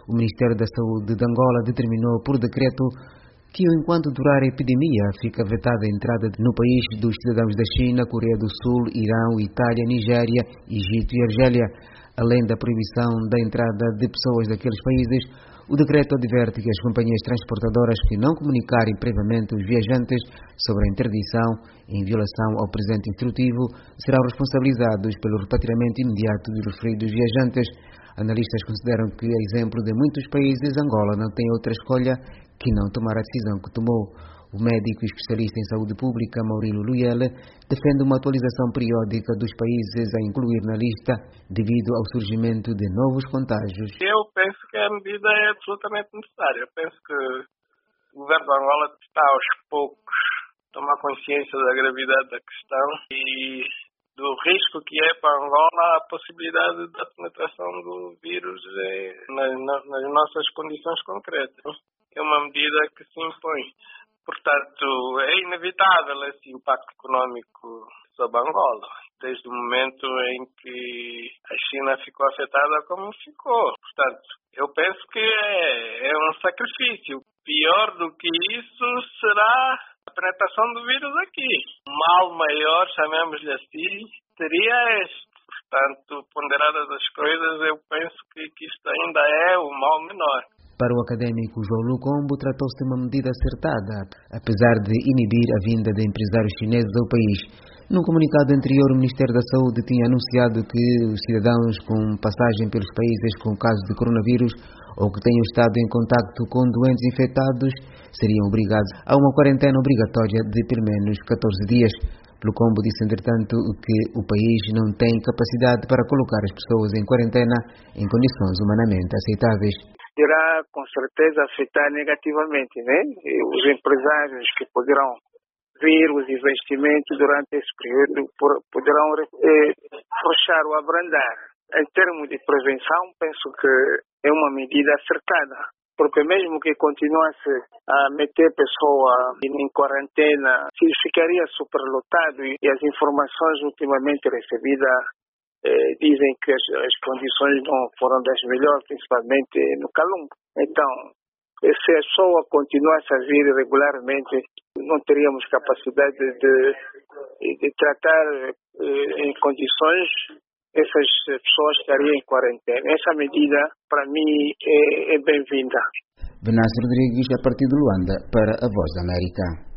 O Ministério da Saúde de Angola determinou por decreto que, enquanto durar a epidemia, fica vetada a entrada no país dos cidadãos da China, Coreia do Sul, Irão, Itália, Nigéria, Egito e Argélia. Além da proibição da entrada de pessoas daqueles países, o decreto adverte que as companhias transportadoras que não comunicarem previamente os viajantes sobre a interdição em violação ao presente instrutivo serão responsabilizados pelo repatriamento imediato dos referidos viajantes. Analistas consideram que, a exemplo de muitos países, Angola não tem outra escolha que não tomar a decisão que tomou. O médico e especialista em saúde pública, Maurílio Luyele, defende uma atualização periódica dos países a incluir na lista devido ao surgimento de novos contágios. Eu penso que a medida é absolutamente necessária. Eu penso que o governo de Angola está aos poucos a tomar consciência da gravidade da questão e do risco que é para Angola a possibilidade da penetração do vírus nas nossas condições concretas. É uma medida que se impõe. Portanto, é inevitável esse impacto económico sobre Angola, desde o momento em que a China ficou afetada como ficou. Portanto, eu penso que é um sacrifício. Pior do que isso será a penetração do vírus aqui. O mal maior, chamemos-lhe assim, seria este. Portanto, ponderadas as coisas, eu penso que isto ainda é o mal menor. Para o académico João Lucombo, tratou-se de uma medida acertada, apesar de inibir a vinda de empresários chineses ao país. Num comunicado anterior, o Ministério da Saúde tinha anunciado que os cidadãos com passagem pelos países com casos de coronavírus ou que tenham estado em contacto com doentes infectados seriam obrigados a uma quarentena obrigatória de pelo menos 14 dias. Lucombo disse, entretanto, que o país não tem capacidade para colocar as pessoas em quarentena em condições humanamente aceitáveis. Irá com certeza afetar negativamente, né? Os empresários que poderão vir os investimentos durante esse período poderão fechar ou abrandar. Em termos de prevenção, penso que é uma medida acertada, porque mesmo que continuasse a meter pessoa em quarentena, se ficaria superlotado e as informações ultimamente recebidas dizem que as condições não foram das melhores, principalmente no Calumbo. Então, se a pessoa continuasse a vir regularmente, não teríamos capacidade de tratar em condições, essas pessoas estariam em quarentena. Essa medida, para mim, é bem-vinda. Venâncio Rodrigues, a partir de Luanda, para a Voz da América.